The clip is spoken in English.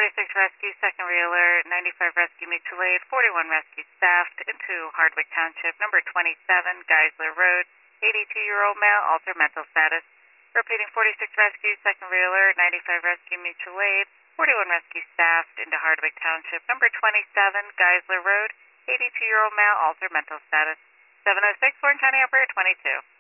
46 Rescue, second reeler, 95 Rescue Mutual Aid, 41 Rescue staffed into Hardwick Township, number 27, Geisler Road, 82-year-old male, altered mental status. Repeating 46 Rescue, second reeler, 95 Rescue Mutual Aid, 41 Rescue staffed into Hardwick Township, number 27, Geisler Road, 82-year-old male, altered mental status. 706, Warren County Operator 22.